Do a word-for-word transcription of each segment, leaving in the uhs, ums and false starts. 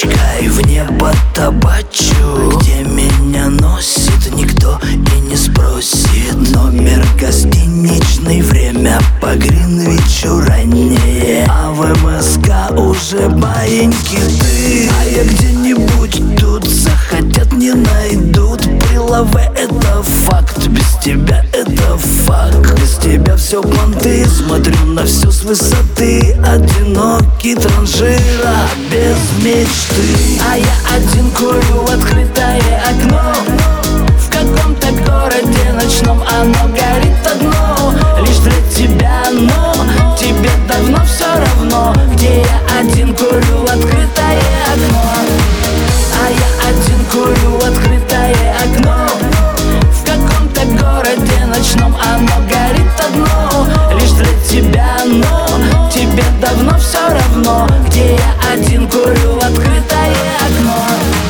Пачкай в небо табачу, где меня носит, никто и не спросит. Номер гостиничный, время по Гринвичу раннее, а в МСК уже баиньки ты. А я где-нибудь тут захотят, не найдут. Прилаве — это факт, без тебя это факт. Без тебя все понты, смотрю на все с высоты. Одинокий транжира без мечты. А я один курю открытое окно. В каком-то городе ночном оно горит одно, лишь для тебя, но тебе давно все равно, где я один курю открытое окно. А я один курю открытое окно. В каком-то городе ночном оно горит одно, лишь для тебя, но тебе давно все равно, где я один курю открытое окно.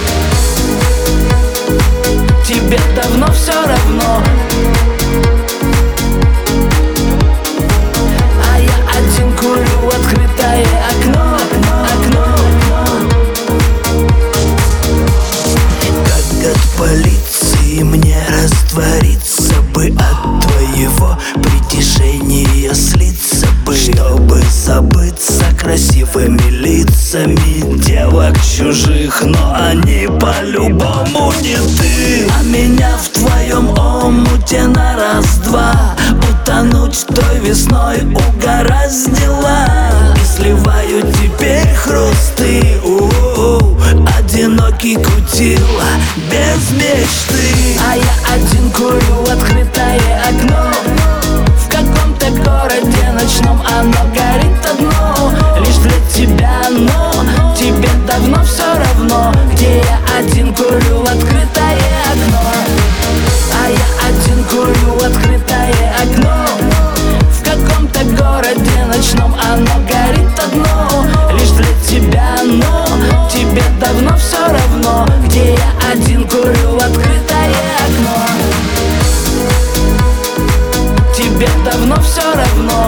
Тебе давно все равно. А я один курю открытое окно, окно, окно. Как от полиции мне раствориться бы, от твоего притяжения слиться бы, чтобы забыться красивыми лицами девок чужих, но они по-любому не ты. А меня в твоем омуте на раз-два утонуть той весной угораздило. И сливаю теперь хрусты, у-у-у, одинокий кутила без мечты. А я один курю открытое окно. В каком-то городе ночном оно горит одно, лишь для тебя, но тебе давно все равно, где я один курю открытое окно. А я один курю открытое окно. В каком-то городе ночном оно горит одно, лишь для тебя, но тебе давно все равно, где я один курю открытое окно. Тебе давно все равно.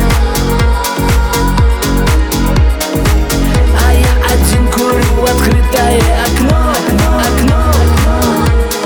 А я один курю открытое окно, окно, окно.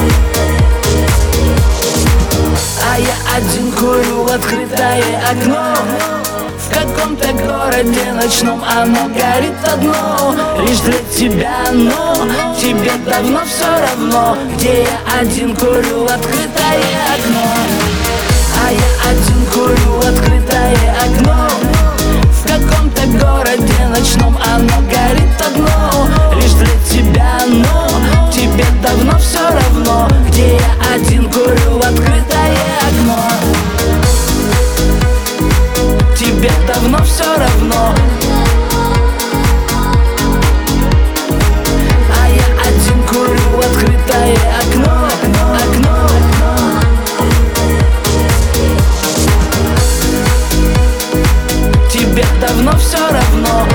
А я один курю открытое окно. В каком-то городе ночном оно горит одно, лишь для тебя, но тебе давно все равно, где я один курю открытое окно. А я один курю открытое окно. В каком-то городе ночном оно горит одно, лишь для тебя, но тебе давно все равно, где я один курю открытое окно. Тебе давно все равно. А я один курю открытое окно, окно, окно. Тебе давно все равно.